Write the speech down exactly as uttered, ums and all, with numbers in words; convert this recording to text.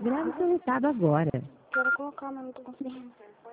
Grave seu recado agora. Quero colocar, mas não tô conseguindo.